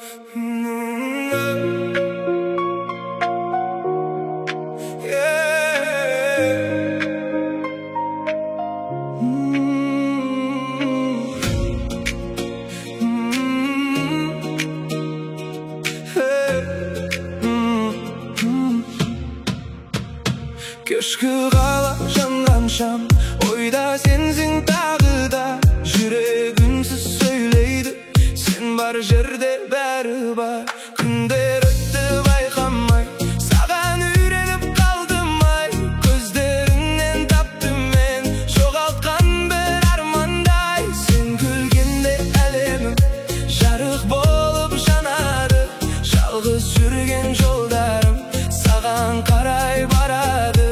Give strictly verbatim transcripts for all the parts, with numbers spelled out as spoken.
Kешкі қала жанған шам, ойда сенсің тағы да. Жүрегімсіз сөйлейді, сен бар жерде бәрі бар. Күндер өтті байқамай, саған үйреніп қалдым ай. Көздеріңнен таптым мен жоғалтқан бір армандай. Сен күлгенде әлемім жарық болып жанады. Жалғыз жүрген жолдарым саған қарай барады.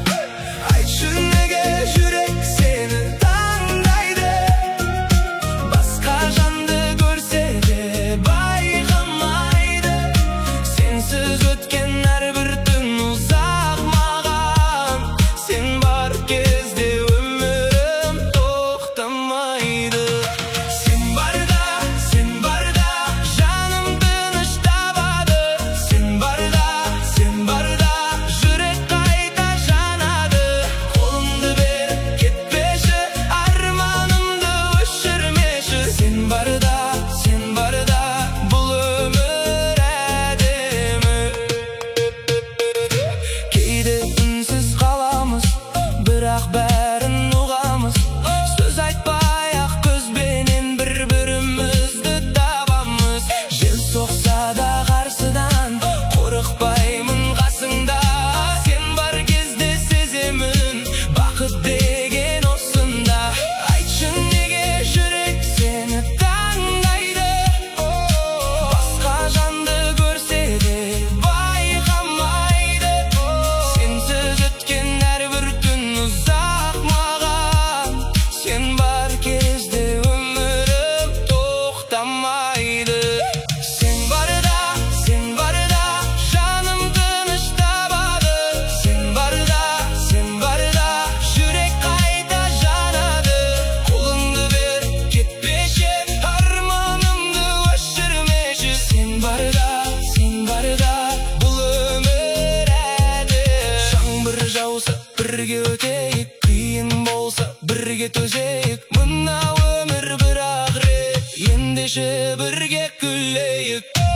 Бәрін ұғамыз, сөз айтпай-ақ көзбенен бір-бірімізді табамыз. Жел соқса да қарсыдан, қорықпаймын қасыңда. Сен бар кезде сеземін, бақыт деген осында. Айтшы неге жүрек сені таңдайды, басқа жанды көрсе де байқамайды. Сенсіз өткен әрбір түн ұзақ маған, сен бар кезде өмірім тоқтамайды. Сен барда, сен барда, жаным тыныш табады. Сен барда, сен барда, жүрек қайта жанады. Қолыңды бер, кетпеші, арманымды өшірмеші. Сен барда, сен барда, бұл өмір әділ. Жаңбыр жауса бірге өтейік, қиын болса бірге төзейік. Мына өмір бір-ақ рет, ендеше бірге күлейік.